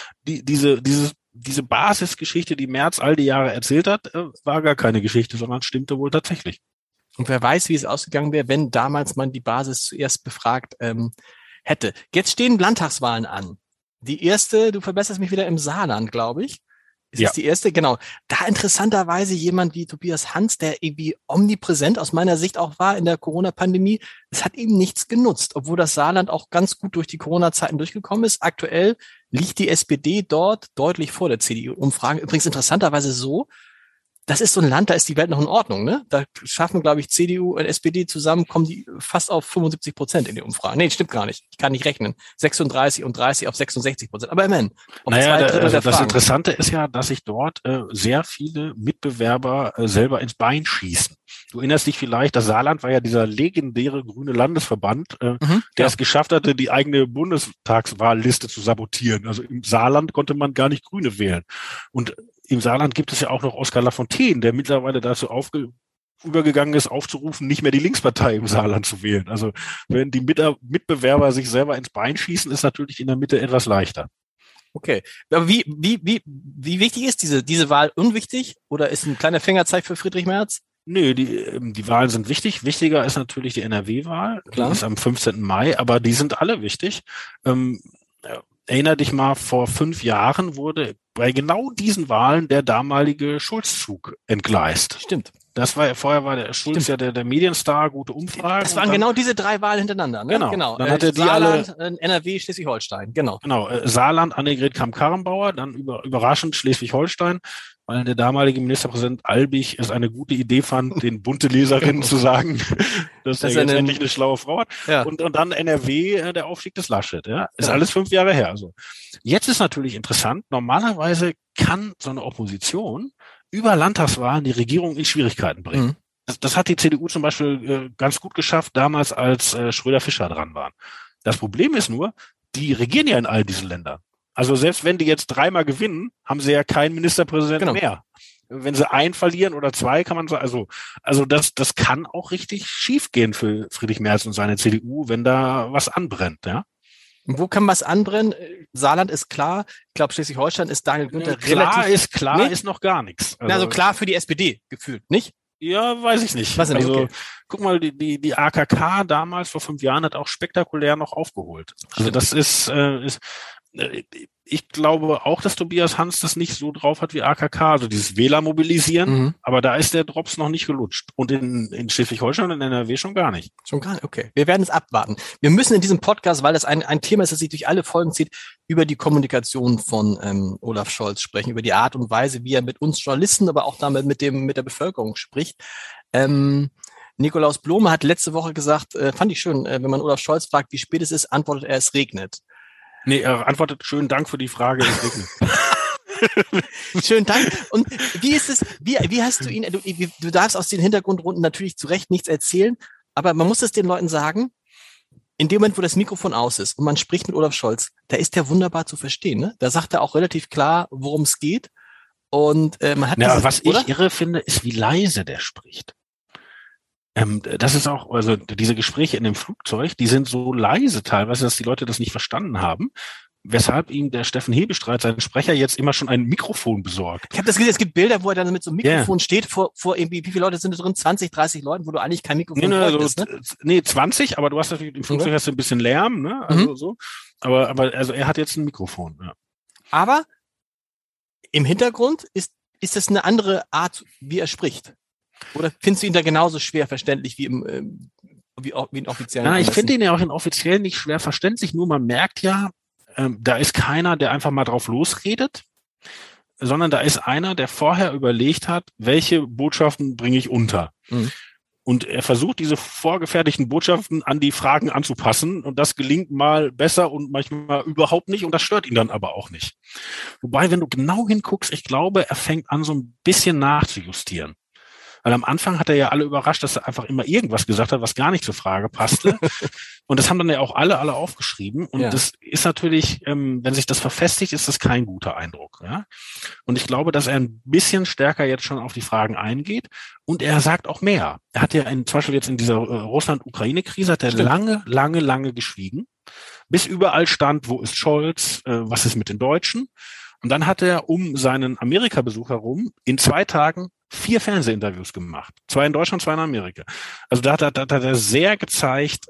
diese Basisgeschichte, die Merz all die Jahre erzählt hat, war gar keine Geschichte, sondern stimmte wohl tatsächlich. Und wer weiß, wie es ausgegangen wäre, wenn damals man die Basis zuerst befragt hätte. Jetzt stehen Landtagswahlen an. Die erste, du verbesserst mich wieder, im Saarland, glaube ich. Ist es die erste? Genau. Da interessanterweise jemand wie Tobias Hans, der irgendwie omnipräsent aus meiner Sicht auch war in der Corona-Pandemie. Es hat ihm nichts genutzt, obwohl das Saarland auch ganz gut durch die Corona-Zeiten durchgekommen ist. Aktuell liegt die SPD dort deutlich vor der CDU-Umfrage. Übrigens interessanterweise so, das ist so ein Land, da ist die Welt noch in Ordnung, ne? Da schaffen, glaube ich, CDU und SPD zusammen, kommen die fast auf 75% in die Umfrage. Nee, stimmt gar nicht. Ich kann nicht rechnen. 36 und 30 auf 66%. Aber immerhin. Das Interessante ist ja, dass sich dort sehr viele Mitbewerber selber ins Bein schießen. Du erinnerst dich vielleicht, das Saarland war ja dieser legendäre grüne Landesverband, der es geschafft hatte, die eigene Bundestagswahlliste zu sabotieren. Also im Saarland konnte man gar nicht Grüne wählen. Und im Saarland gibt es ja auch noch Oskar Lafontaine, der mittlerweile dazu übergegangen ist, aufzurufen, nicht mehr die Linkspartei im Saarland zu wählen. Also wenn die Mitbewerber sich selber ins Bein schießen, ist natürlich in der Mitte etwas leichter. Okay. Aber wie wichtig ist diese Wahl? Unwichtig? Oder ist ein kleiner Fingerzeig für Friedrich Merz? Nö, die Wahlen sind wichtig. Wichtiger ist natürlich die NRW-Wahl. Die ist am 15. Mai, aber die sind alle wichtig. Erinner dich mal, vor 5 Jahren wurde bei genau diesen Wahlen der damalige Schulz-Zug entgleist. Stimmt. Vorher war der Schulz ja der Medienstar, gute Umfragen. Das waren genau diese 3 Wahlen hintereinander, ne? Genau. Dann hatte Saarland, NRW, Schleswig-Holstein, genau. Saarland, Annegret Kramp-Karrenbauer, dann überraschend Schleswig-Holstein, weil der damalige Ministerpräsident Albig es eine gute Idee fand, den bunte Leserinnen zu sagen, dass er jetzt endlich eine schlaue Frau hat. Ja. Und dann NRW, der Aufstieg des Laschet. Ja? Ist alles 5 Jahre her. Also jetzt ist natürlich interessant, normalerweise kann so eine Opposition über Landtagswahlen die Regierung in Schwierigkeiten bringen. Das hat die CDU zum Beispiel ganz gut geschafft, damals als Schröder-Fischer dran waren. Das Problem ist nur, die regieren ja in all diesen Ländern. Also selbst wenn die jetzt 3-mal gewinnen, haben sie ja keinen Ministerpräsidenten mehr. Wenn sie 1 verlieren oder 2, kann man sagen, also das kann auch richtig schief gehen für Friedrich Merz und seine CDU, wenn da was anbrennt, ja. Wo kann was anbrennen? Saarland ist klar. Ich glaube, Schleswig-Holstein ist Daniel Günther relativ... Ist noch gar nichts. Also klar für die SPD gefühlt, nicht? Ja, weiß ich nicht. Was denn? Also, okay. Guck mal, die AKK damals vor 5 Jahren hat auch spektakulär noch aufgeholt. Also das ist ich glaube auch, dass Tobias Hans das nicht so drauf hat wie AKK, also dieses Wähler-Mobilisieren, aber da ist der Drops noch nicht gelutscht. Und in Schleswig-Holstein und in NRW schon gar nicht. Schon gar nicht, okay. Wir werden es abwarten. Wir müssen in diesem Podcast, weil das ein Thema ist, das sich durch alle Folgen zieht, über die Kommunikation von Olaf Scholz sprechen, über die Art und Weise, wie er mit uns Journalisten, aber auch damit mit der Bevölkerung spricht. Nikolaus Blome hat letzte Woche gesagt, fand ich schön, wenn man Olaf Scholz fragt, wie spät es ist, antwortet er, es regnet. Nee, er antwortet, schönen Dank für die Frage, es regnet. Schönen Dank. Und wie ist es, wie hast du ihn, du darfst aus den Hintergrundrunden natürlich zu Recht nichts erzählen, aber man muss es den Leuten sagen, in dem Moment, wo das Mikrofon aus ist und man spricht mit Olaf Scholz, da ist der wunderbar zu verstehen, ne? Da sagt er auch relativ klar, worum es geht. Und man hat was ich irre finde, ist, wie leise der spricht. Das ist auch, also diese Gespräche in dem Flugzeug, die sind so leise teilweise, dass die Leute das nicht verstanden haben, weshalb ihm der Steffen Hebestreit, sein Sprecher, jetzt immer schon ein Mikrofon besorgt. Ich habe das gesehen, es gibt Bilder, wo er dann mit so einem Mikrofon steht, vor irgendwie, wie viele Leute sind da drin? 20, 30 Leuten, wo du eigentlich kein Mikrofon bräuchtest, ne? Nee, 20, aber du hast natürlich, im Flugzeug hast du ein bisschen Lärm, ne? Also so. Aber also er hat jetzt ein Mikrofon, ja. Aber im Hintergrund ist das eine andere Art, wie er spricht. Oder findest du ihn da genauso schwer verständlich wie in offiziellen? Ich finde ihn ja auch in offiziellen nicht schwer verständlich, nur man merkt ja, da ist keiner, der einfach mal drauf losredet, sondern da ist einer, der vorher überlegt hat, welche Botschaften bringe ich unter. Und er versucht, diese vorgefertigten Botschaften an die Fragen anzupassen. Und das gelingt mal besser und manchmal überhaupt nicht. Und das stört ihn dann aber auch nicht. Wobei, wenn du genau hinguckst, ich glaube, er fängt an, so ein bisschen nachzujustieren. Weil am Anfang hat er ja alle überrascht, dass er einfach immer irgendwas gesagt hat, was gar nicht zur Frage passte. Und das haben dann ja auch alle aufgeschrieben. Und das ist natürlich, wenn sich das verfestigt, ist das kein guter Eindruck. Ja? Und ich glaube, dass er ein bisschen stärker jetzt schon auf die Fragen eingeht. Und er sagt auch mehr. Er hat ja zum Beispiel jetzt in dieser Russland-Ukraine-Krise hat er lange geschwiegen. Bis überall stand, wo ist Scholz, was ist mit den Deutschen? Und dann hat er um seinen Amerika-Besuch herum in 2 Tagen 4 Fernsehinterviews gemacht. 2 in Deutschland, 2 in Amerika. Also da hat er sehr gezeigt,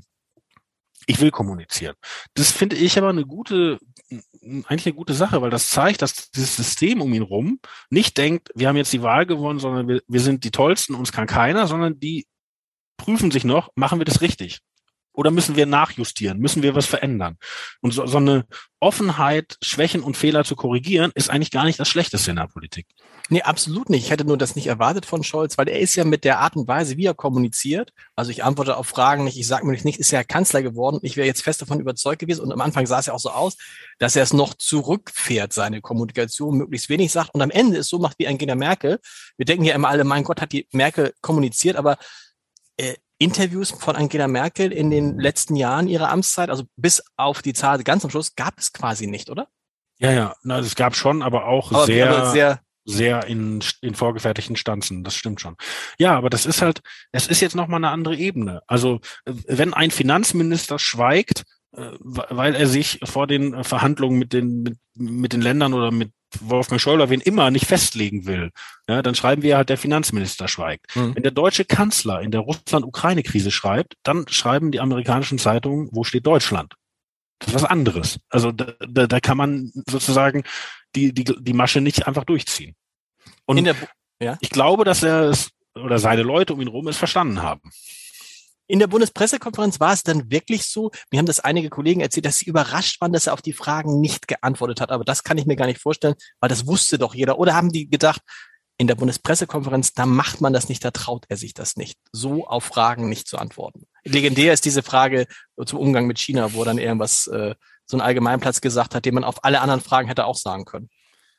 ich will kommunizieren. Das finde ich aber eigentlich eine gute Sache, weil das zeigt, dass dieses System um ihn rum nicht denkt, wir haben jetzt die Wahl gewonnen, sondern wir sind die Tollsten, uns kann keiner, sondern die prüfen sich noch, machen wir das richtig? Oder müssen wir nachjustieren? Müssen wir was verändern? Und so eine Offenheit, Schwächen und Fehler zu korrigieren, ist eigentlich gar nicht das Schlechteste in der Politik. Nee, absolut nicht. Ich hätte nur das nicht erwartet von Scholz, weil er ist ja mit der Art und Weise, wie er kommuniziert, also ich antworte auf Fragen nicht, ich sage mir nicht, ist ja Kanzler geworden. Ich wäre jetzt fest davon überzeugt gewesen und am Anfang sah es ja auch so aus, dass er es noch zurückfährt, seine Kommunikation, möglichst wenig sagt und am Ende es so macht wie Angela Merkel. Wir denken ja immer alle, mein Gott, hat die Merkel kommuniziert, aber Interviews von Angela Merkel in den letzten Jahren ihrer Amtszeit, also bis auf die Zahl ganz am Schluss, gab es quasi nicht, oder? Ja, es gab schon, aber auch sehr in vorgefertigten Stanzen, das stimmt schon. Ja, aber es ist jetzt nochmal eine andere Ebene. Also wenn ein Finanzminister schweigt, weil er sich vor den Verhandlungen mit den Ländern oder mit Wolfgang Schäuble, wen immer, nicht festlegen will, ja, dann schreiben wir halt, der Finanzminister schweigt. Wenn der deutsche Kanzler in der Russland-Ukraine-Krise schreibt, dann schreiben die amerikanischen Zeitungen, wo steht Deutschland? Das ist was anderes. Also da kann man sozusagen die Masche nicht einfach durchziehen. Und ich glaube, dass er es oder seine Leute um ihn herum es verstanden haben. In der Bundespressekonferenz war es dann wirklich so, mir haben das einige Kollegen erzählt, dass sie überrascht waren, dass er auf die Fragen nicht geantwortet hat. Aber das kann ich mir gar nicht vorstellen, weil das wusste doch jeder. Oder haben die gedacht, in der Bundespressekonferenz, da macht man das nicht, da traut er sich das nicht, so auf Fragen nicht zu antworten. Legendär ist diese Frage zum Umgang mit China, wo er dann irgendwas, so einen Allgemeinplatz gesagt hat, den man auf alle anderen Fragen hätte auch sagen können.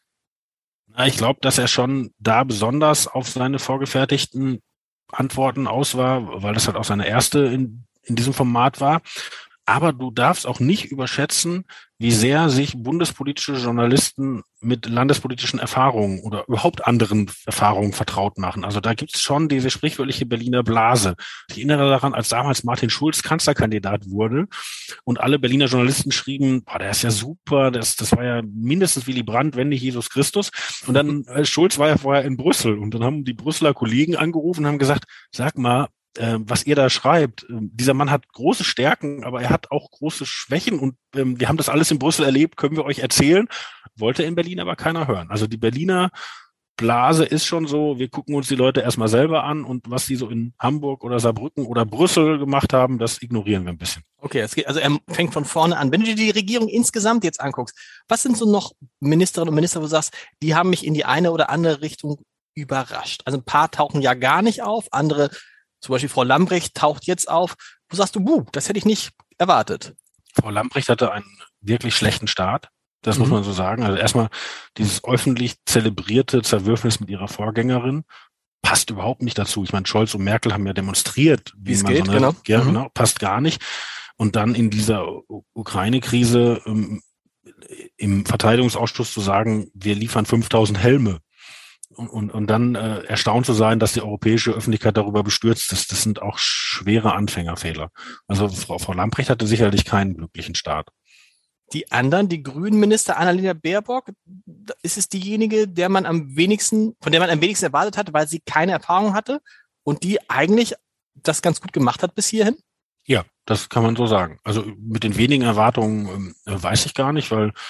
Ich glaube, dass er schon da besonders auf seine vorgefertigten Antworten aus war, weil das halt auch seine erste in diesem Format war. Aber du darfst auch nicht überschätzen, wie sehr sich bundespolitische Journalisten mit landespolitischen Erfahrungen oder überhaupt anderen Erfahrungen vertraut machen. Also da gibt es schon diese sprichwörtliche Berliner Blase. Ich erinnere daran, als damals Martin Schulz Kanzlerkandidat wurde und alle Berliner Journalisten schrieben, der ist ja super, das war ja mindestens Willy Brandt, wenn nicht Jesus Christus. Und dann Schulz war ja vorher in Brüssel und dann haben die Brüsseler Kollegen angerufen und haben gesagt, sag mal, was ihr da schreibt, dieser Mann hat große Stärken, aber er hat auch große Schwächen und wir haben das alles in Brüssel erlebt, können wir euch erzählen. Wollte in Berlin aber keiner hören. Also die Berliner Blase ist schon so, wir gucken uns die Leute erstmal selber an und was die so in Hamburg oder Saarbrücken oder Brüssel gemacht haben, das ignorieren wir ein bisschen. Okay, also er fängt von vorne an. Wenn du dir die Regierung insgesamt jetzt anguckst, was sind so noch Ministerinnen und Minister, wo du sagst, die haben mich in die eine oder andere Richtung überrascht? Also ein paar tauchen ja gar nicht auf, andere, zum Beispiel Frau Lambrecht, taucht jetzt auf. Wo sagst du, das hätte ich nicht erwartet? Frau Lambrecht hatte einen wirklich schlechten Start. Das muss man so sagen. Also erstmal dieses öffentlich zelebrierte Zerwürfnis mit ihrer Vorgängerin passt überhaupt nicht dazu. Ich meine, Scholz und Merkel haben ja demonstriert, wie es geht, genau. Ja, genau, passt gar nicht. Und dann in dieser Ukraine-Krise im Verteidigungsausschuss zu sagen, wir liefern 5000 Helme. Und dann erstaunt zu sein, dass die europäische Öffentlichkeit darüber bestürzt ist, das sind auch schwere Anfängerfähler. Also Frau Lambrecht hatte sicherlich keinen glücklichen Start. Die anderen, die grünen Minister, Annalena Baerbock, ist es diejenige, von der man am wenigsten erwartet hatte, weil sie keine Erfahrung hatte und die eigentlich das ganz gut gemacht hat bis hierhin? Ja, das kann man so sagen. Also mit den wenigen Erwartungen weiß ich gar nicht, weil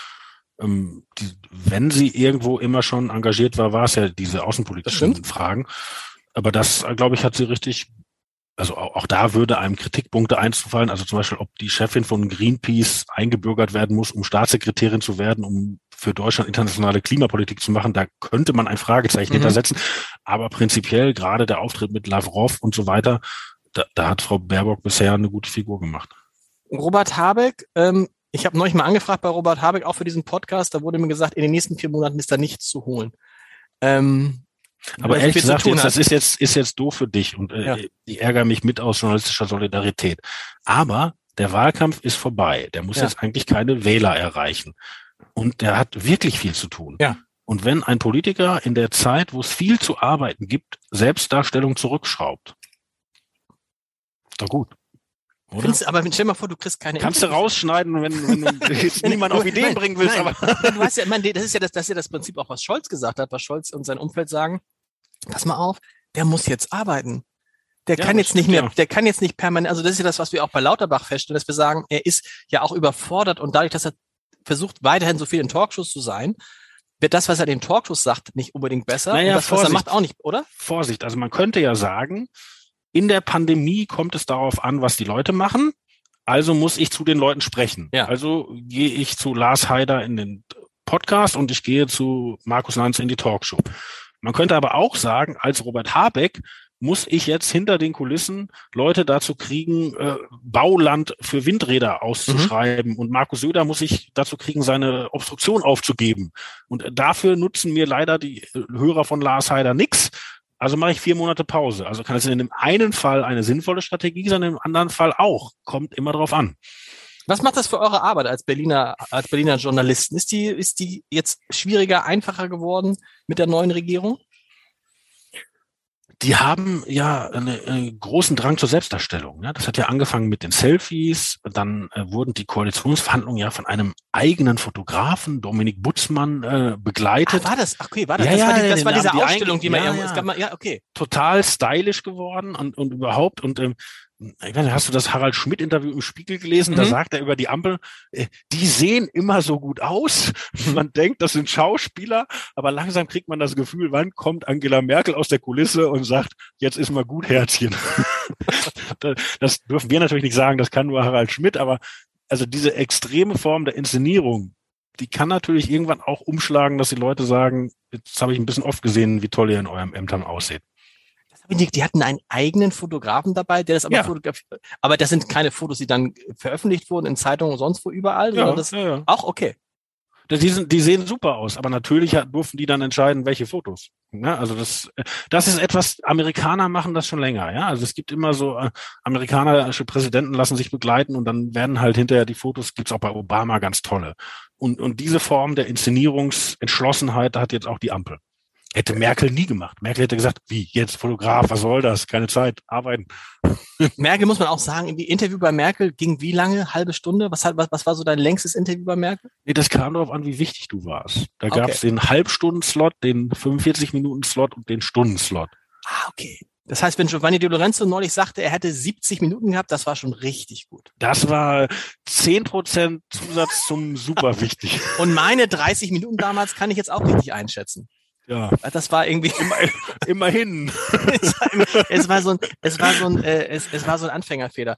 wenn sie irgendwo immer schon engagiert war es ja diese außenpolitischen Fragen. Aber das, glaube ich, hat sie richtig, also auch da würde einem Kritikpunkte einzufallen, also zum Beispiel, ob die Chefin von Greenpeace eingebürgert werden muss, um Staatssekretärin zu werden, um für Deutschland internationale Klimapolitik zu machen, da könnte man ein Fragezeichen hintersetzen. Aber prinzipiell, gerade der Auftritt mit Lavrov und so weiter, da hat Frau Baerbock bisher eine gute Figur gemacht. Robert Habeck, ich habe neulich mal angefragt bei Robert Habeck, auch für diesen Podcast, da wurde mir gesagt, in den nächsten 4 Monaten ist da nichts zu holen. Aber ehrlich gesagt, das ist jetzt doof für dich und ich ärgere mich mit aus journalistischer Solidarität. Aber der Wahlkampf ist vorbei. Der muss jetzt eigentlich keine Wähler erreichen. Und der hat wirklich viel zu tun. Ja. Und wenn ein Politiker in der Zeit, wo es viel zu arbeiten gibt, Selbstdarstellung zurückschraubt, ist doch gut. Oder? Aber stell dir mal vor, du kriegst keine Kannst du rausschneiden, wenn du jetzt niemand auf Ideen bringen willst. Nein. Aber Du hast ja, das ist ja das Prinzip auch, was Scholz gesagt hat, was Scholz und sein Umfeld sagen. Pass mal auf, der muss jetzt arbeiten. Der kann jetzt nicht permanent, also das ist ja das, was wir auch bei Lauterbach feststellen, dass wir sagen, er ist ja auch überfordert und dadurch, dass er versucht, weiterhin so viel in Talkshows zu sein, wird das, was er in den Talkshows sagt, nicht unbedingt besser. Naja, und das, was er macht, auch nicht, oder? Vorsicht, also man könnte ja sagen, in der Pandemie kommt es darauf an, was die Leute machen. Also muss ich zu den Leuten sprechen. Ja. Also gehe ich zu Lars Haider in den Podcast und ich gehe zu Markus Lanz in die Talkshow. Man könnte aber auch sagen, als Robert Habeck muss ich jetzt hinter den Kulissen Leute dazu kriegen, Bauland für Windräder auszuschreiben. Und Markus Söder muss ich dazu kriegen, seine Obstruktion aufzugeben. Und dafür nutzen mir leider die Hörer von Lars Haider nix. Also mache ich 4 Monate Pause. Also kann es in dem einen Fall eine sinnvolle Strategie sein, im anderen Fall auch. Kommt immer drauf an. Was macht das für eure Arbeit als Berliner Journalisten? Ist die jetzt schwieriger, einfacher geworden mit der neuen Regierung? Die haben ja einen großen Drang zur Selbstdarstellung. Ja? Das hat ja angefangen mit den Selfies. Dann wurden die Koalitionsverhandlungen ja von einem eigenen Fotografen, Dominik Butzmann, begleitet. War das? Okay, war das? Ja, das war diese Ausstellung, die man okay. Total stylisch geworden und überhaupt. Und ich weiß nicht, hast du das Harald Schmidt-Interview im Spiegel gelesen? Da sagt er über die Ampel, die sehen immer so gut aus. Man denkt, das sind Schauspieler, aber langsam kriegt man das Gefühl, wann kommt Angela Merkel aus der Kulisse und sagt, jetzt ist mal gut, Herzchen. Das dürfen wir natürlich nicht sagen, das kann nur Harald Schmidt, aber also diese extreme Form der Inszenierung, die kann natürlich irgendwann auch umschlagen, dass die Leute sagen, jetzt habe ich ein bisschen oft gesehen, wie toll ihr in eurem Ämtern aussieht. Die hatten einen eigenen Fotografen dabei, der das aber fotografiert. Aber das sind keine Fotos, die dann veröffentlicht wurden in Zeitungen und sonst wo überall, sondern das auch okay. Die sehen super aus, aber natürlich durften die dann entscheiden, welche Fotos. Ja, also das ist etwas, Amerikaner machen das schon länger, ja. Also es gibt immer so, amerikanische Präsidenten lassen sich begleiten und dann werden halt hinterher die Fotos, gibt's auch bei Obama ganz tolle. Und diese Form der Inszenierungsentschlossenheit hat jetzt auch die Ampel. Hätte Merkel nie gemacht. Merkel hätte gesagt, wie, jetzt Fotograf, was soll das? Keine Zeit, arbeiten. Merkel, muss man auch sagen, die Interview bei Merkel ging wie lange? Halbe Stunde? Was war so dein längstes Interview bei Merkel? Nee, das kam darauf an, wie wichtig du warst. Da gab es den Halbstunden-Slot, den 45-Minuten-Slot und den Stunden-Slot. Okay. Das heißt, wenn Giovanni Di Lorenzo neulich sagte, er hätte 70 Minuten gehabt, das war schon richtig gut. Das war 10% Zusatz zum super wichtig. Und meine 30 Minuten damals kann ich jetzt auch richtig einschätzen. Ja. Das war irgendwie immerhin. es war so ein Anfängerfehler.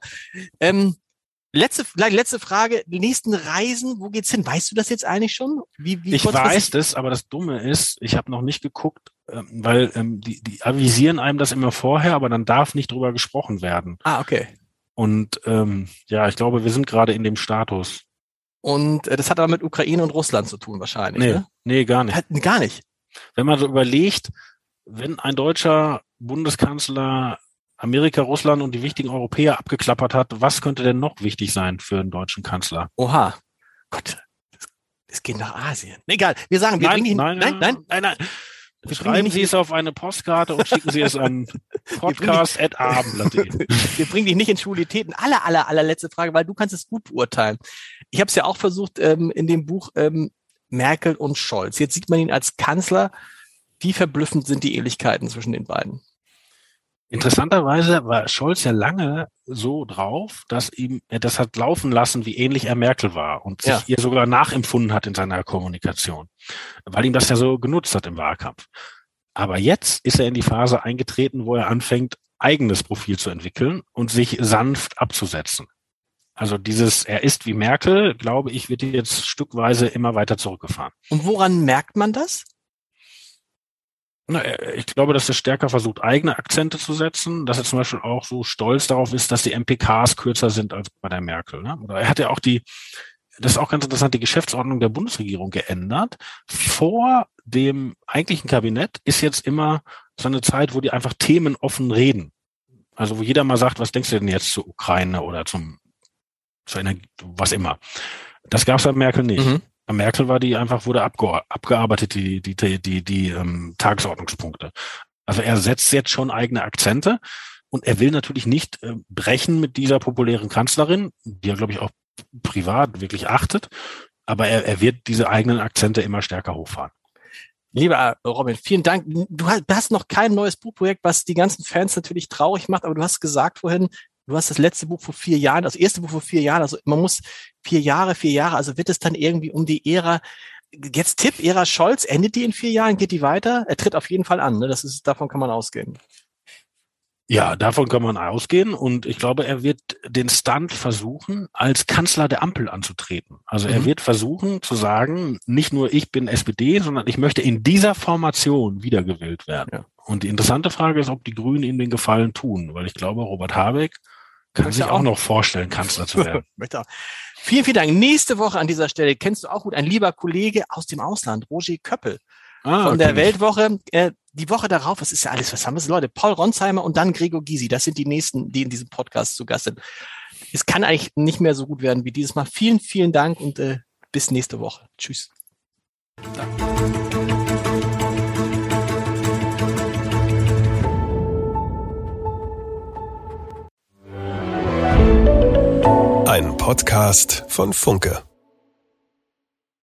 Letzte Frage. Die nächsten Reisen, wo geht's hin? Weißt du das jetzt eigentlich schon? Ich weiß das, aber das Dumme ist, ich habe noch nicht geguckt, weil die avisieren einem das immer vorher, aber dann darf nicht drüber gesprochen werden. Okay. Und ich glaube, wir sind gerade in dem Status. Und das hat aber mit Ukraine und Russland zu tun wahrscheinlich. Nee, gar nicht. Gar nicht. Wenn man so überlegt, wenn ein deutscher Bundeskanzler Amerika, Russland und die wichtigen Europäer abgeklappert hat, was könnte denn noch wichtig sein für einen deutschen Kanzler? Oha. Gott, das geht nach Asien. Egal, wir sagen, wir bringen ihn. Nein. Schreiben Sie es auf eine Postkarte und schicken Sie es an podcast@abendblatt.de. Wir bringen dich nicht in Schulitäten. Allerletzte Frage, weil du kannst es gut beurteilen. Ich habe es ja auch versucht in dem Buch Merkel und Scholz. Jetzt sieht man ihn als Kanzler. Wie verblüffend sind die Ähnlichkeiten zwischen den beiden? Interessanterweise war Scholz ja lange so drauf, dass ihm das hat laufen lassen, wie ähnlich er Merkel war und sich ihr sogar nachempfunden hat in seiner Kommunikation, weil ihm das ja so genutzt hat im Wahlkampf. Aber jetzt ist er in die Phase eingetreten, wo er anfängt, eigenes Profil zu entwickeln und sich sanft abzusetzen. Also er ist wie Merkel, glaube ich, wird jetzt stückweise immer weiter zurückgefahren. Und woran merkt man das? Ich glaube, dass er stärker versucht, eigene Akzente zu setzen, dass er zum Beispiel auch so stolz darauf ist, dass die MPKs kürzer sind als bei der Merkel. Ne? Oder er hat ja auch das ist auch ganz interessant, die Geschäftsordnung der Bundesregierung geändert vor dem eigentlichen Kabinett ist jetzt immer so eine Zeit, wo die einfach themenoffen reden. Also wo jeder mal sagt, was denkst du denn jetzt zur Ukraine oder zur Energie, was immer. Das gab es bei Merkel nicht. Mhm. Bei Merkel wurde abgearbeitet, die Tagesordnungspunkte. Also er setzt jetzt schon eigene Akzente und er will natürlich nicht brechen mit dieser populären Kanzlerin, die er, glaube ich, auch privat wirklich achtet, aber er wird diese eigenen Akzente immer stärker hochfahren. Lieber Robin, vielen Dank. Du hast noch kein neues Buchprojekt, was die ganzen Fans natürlich traurig macht, aber du hast gesagt vorhin, du hast das letzte Buch vor 4 Jahren, das erste Buch vor 4 Jahren, also man muss 4 Jahre, also wird es dann irgendwie um die Ära, jetzt Tipp, Ära Scholz, endet die in 4 Jahren, geht die weiter? Er tritt auf jeden Fall an, ne? Davon kann man ausgehen. Ja, davon kann man ausgehen und ich glaube, er wird den Stunt versuchen, als Kanzler der Ampel anzutreten. Also er wird versuchen zu sagen, nicht nur ich bin SPD, sondern ich möchte in dieser Formation wiedergewählt werden. Ja. Und die interessante Frage ist, ob die Grünen ihm den Gefallen tun, weil ich glaube, Robert Habeck kann sich auch noch vorstellen, Kanzler zu werden. Vielen, vielen Dank. Nächste Woche an dieser Stelle kennst du auch gut ein lieber Kollege aus dem Ausland, Roger Köppel. Von der Weltwoche, die Woche darauf, was haben wir, Leute? Paul Ronsheimer und dann Gregor Gysi, das sind die nächsten, die in diesem Podcast zu Gast sind. Es kann eigentlich nicht mehr so gut werden wie dieses Mal. Vielen, vielen Dank und bis nächste Woche. Tschüss. Danke. Ein Podcast von Funke.